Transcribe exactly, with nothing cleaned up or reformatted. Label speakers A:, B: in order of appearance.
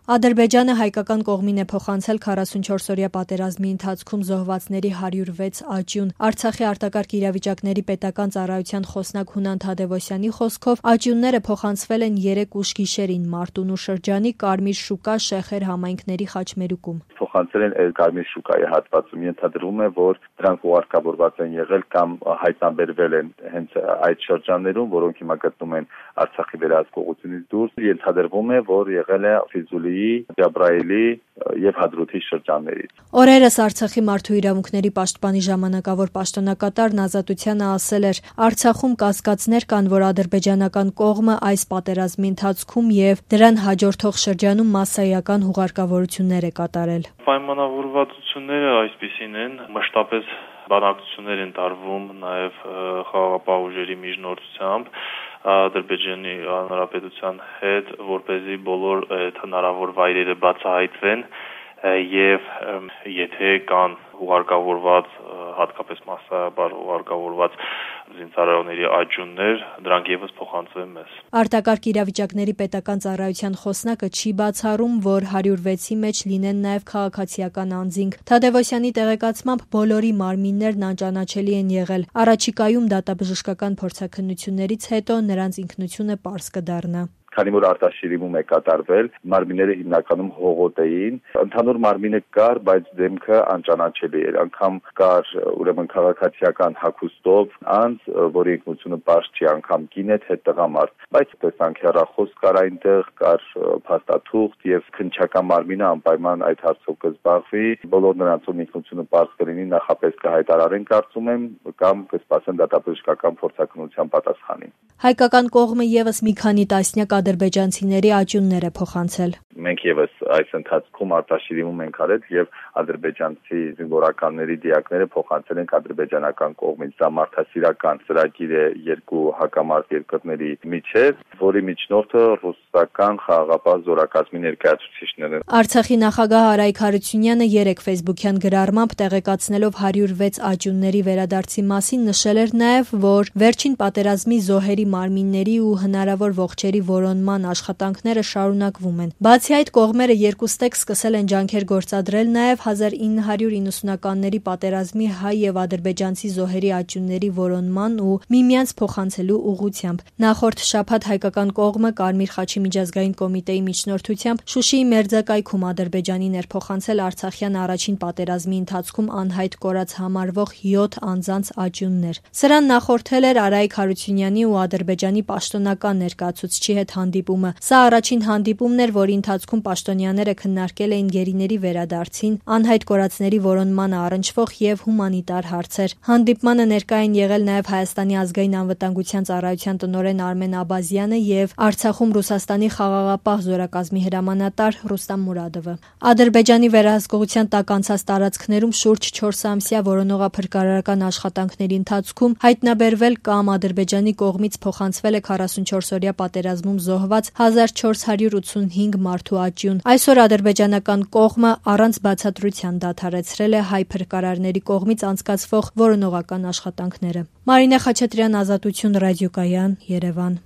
A: Ադրբեջանը հայկական կողմին է փոխանցել քառասունչորսօրյա պատերազմի ընթացքում զոհվածների հարյուր վեց աճյուն։ Արցախի արտակարգ իրավիճակների պետական ծառայության խոսնակ Հունան Թադևոսյանի խոսքով աճյունները փոխանցվել են երեք ուշ գիշերին Մարտունու շրջանի Կարմիր շուկա Շեխեր համայնքների խաչմերուկում։
B: Փոխանցել են Կարմիր շուկայի հատվածում, ենթադրվում է, որ դրանք ուղարկավորված են եղել կամ հայտնաբերվել են հենց այդ շրջաններում, որոնք հիմա գտնվում են Արցախի վերահսկողությունից դուրս։ Ենթադրվում է, որ եղել է Ֆիզուլիի, Ջաբրայելի եւ Հադրութի շրջաններից։
A: Օրերս Արցախի մարդու իրավունքների պաշտպանի ժամանակավոր պաշտոնակատարն Ազատությանը ասել էր. Արցախում կասկածներ կան, որ ադրբեջանական կողմը այս պատերազմի ընթացքում եւ դրան հաջորդող շրջանում մասսայական հուղարկավորություններ է կատարել։
C: Պայմանավորվածությունները այսպիսին են, մշտապես բանակցություններ են տարվում նաև խաղաղապահ ուժերի միջնորդությամբ Ադրբեջանի Հանրապետության հետ, որպեսզի բոլոր հնարավոր վայրերը բացահայտվեն եւ եթե կան ուղարկավորված, հատկապես մասսայաբար ուղարկավորված զինծառայողների աճյուններ, դրանք եւս փոխանցվեն մեզ։
A: Արտակարգ իրավիճակների պետական ծառայության խոսնակը չի բացառում, որ հարյուր վեցի մեջ լինեն նաեւ քաղաքացիական անձինք։ Թադևոսյանի տեղեկացմամբ բոլորի մարմիններն անճանաչելի են եղել։ Առաջիկայում դատաբժշկական փորձաքննություններից հետո նրանց ինքնությունը պարզ կդառնա։
B: Քանի որ արտաշիրիմում է կատարվել, մարմինները հիմնականում հողոտ էին, ընդհանուր մարմինը կար, բայց դեմքը անճանաչելի էր, անգամ կար ուրեմն քաղաքացիական հագուստով անձ, որի ինքնությունը պարզ չի, անգամ կին է, թե տղամարդ, բայց տեսանք հեռախոս կար այնտեղ, կար փաստաթուղթ եւ քննչական մարմինը անպայման այդ հարցով կզբաղվի, բոլոր նրանց ում ինքնությունը պարզ կլինի, նախապես կհայտարարեն, կարծում եմ, կամ կսպասեն դատաբժշկական փորձաքննության պատասխանին։
A: Հայկական կողմը եւս մի քանի տասնյակ ադրբեջանցիների աճյուններ է փոխանցել։
B: Մենք եւս այս ընթացքում արտաշիրիմում ենք արել եւ ադրբեջանցի զինվորականների դիակները փոխանցել ենք ադրբեջանական կողմից։ Դա մարդասիրական ծրագիր է երկու հակամարտ երկրների միջև, որի միջնորդը ռուսական խաղաղապահ զորակազմի ներկայացուցիչներն են։
A: Արցախի նախագահ Արայք Հարությունյանը երեք ֆեյսբուքյան գրառմամբ տեղեկացնելով հարյուր վեց աճյունների վերադարձի մասին նշել էր նաեւ, որ վերջին պատերազմի զոհերի մարմինների ու հնարավոր ողջերի որոնման աշխատանքները շարունակվում են։ Բացի այդ, կողմերը երկուստեք սկսել են ջանքեր գործադրել նաև հազար ինը հարյուր իննսունականների պատերազմի հայ եւ ադրբեջանցի զոհերի աճյունների որոնման ու միմյանց փոխանցելու ուղղությամբ։ Նախորդ շաբաթ հայկական կողմը Կարմիր խաչի միջազգային կոմիտեի միջնորդությամբ Շուշիի մերձակայքում Ադրբեջանի ներփոխանցել Արցախյան առաջին պատերազմի ընթացքում անհայտ կորած համարվող յոթ անձանց աճյուններ։ Սրան նախորդել էր Արայք Հարությունյանի ու Ադրբեջանի պաշտոնական ներկայացուցչի հետ հանդիպումը։ Սա առաջին հանդիպումն էր, որի ընթացքում պաշտոնյաները քննարկել էին գերիների վերադարձին, անհայտ կորածների որոնմանը առնչվող եւ հումանիտար հարցեր։ Հանդիպմանը ներկա են եղել նաեւ Հայաստանի ազգային անվտանգության ծառայության տնօրեն Արմեն Աբազյանը եւ Արցախում Ռուսաստանի խաղաղապահ զորակազմի հրամանատար Ռուստամ Մուրադովը։ Ադրբեջանի վերահսկողության տակ անցած տարածքներում շուրջ չորս ամսյա որոնողափրկարարական աշխատանքների ընթացքում հայտնաբերվել կամ Ադրբեջանի կողմից փոխանցվել է քառասունչորսօրյա պատերազմում զոհված հազար չորս հարյուր ութսունհինգ մարդու աճյուն։ Այսօր ադրբեջանական կողմը առանց բացատրության դադարեցրել է հայ փրկարարների կողմից անցկացվող որոնողական աշխատանքները։ Մարինե Խաչատրյան, Ազատություն ռադիոկայան, Երևան։